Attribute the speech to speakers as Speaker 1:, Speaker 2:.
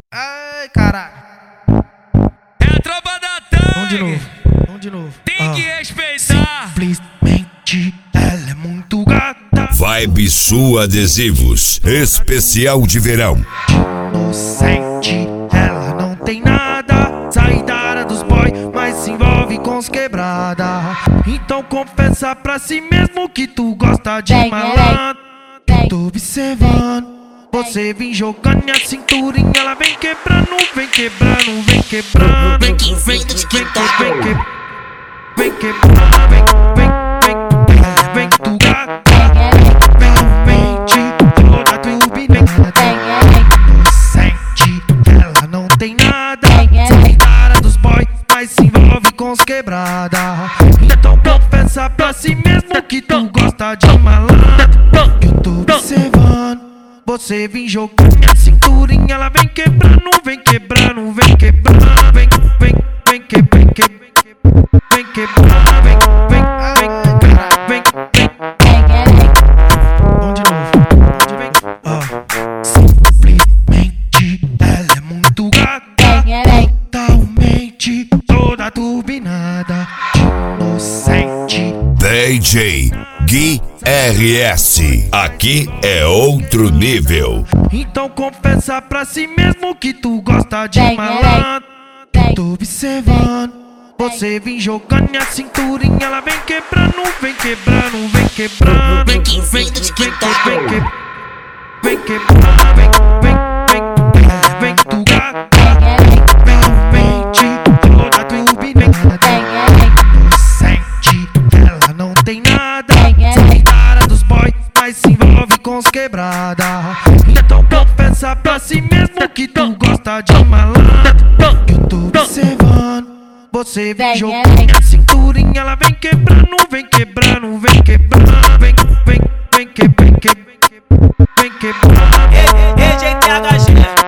Speaker 1: Ai, caralho.
Speaker 2: É a tropa da Tang.
Speaker 1: Vamos de novo.
Speaker 2: Tem que respeitar.
Speaker 1: Simplesmente ela é muito gata.
Speaker 3: Vibe Sul Adesivos, especial de verão.
Speaker 1: Inocente, ela não tem nada. Sai da área dos boy, mas se envolve com os quebrada. Então confessa pra si mesmo que tu gosta de malandro. Eu tô observando. Você vem jogando a cinturinha, ela vem quebrando, vem quebrando, vem quebrando.
Speaker 4: Vem quinzinho do TikTok.
Speaker 1: Vem quebrando, vem tu gata. Vem mente, toda turbinada. Inocente, ela não tem nada. Sai da área dos boy, mas se envolve com os quebrada. Então confessa pra si mesmo que tu gosta de malandro. Eu tô observando. Você vem jogando a cinturinha, ela vem quebrando, vem quebrando, vem quebrando, vem quebrando, vem quebrando, vem. Vamos de novo. Simplesmente ela é muito gata, totalmente toda turbinada, inocente.
Speaker 3: DJ Gui RS, aqui é outro nível.
Speaker 1: Então confessa pra si mesmo que tu gosta de malandro. Tô observando. Você vem jogando a cinturinha, ela vem quebrando, vem quebrando, vem quebrando.
Speaker 4: Vem quinzinho do TikTok.
Speaker 1: Vem quebrando, vem tu gata. Vem mente, toda turbinada. Inocente, ela não tem nada. Sai da área dos boy, mas se envolve com os quebrada. Então confessa pra si mesmo que tu gosta de malandro. Eu tô observando. Você vem jogando a cinturinha, ela vem quebrando, vem quebrando, vem quebrando, vem quebrando, vem quebrando.
Speaker 2: EGTHG.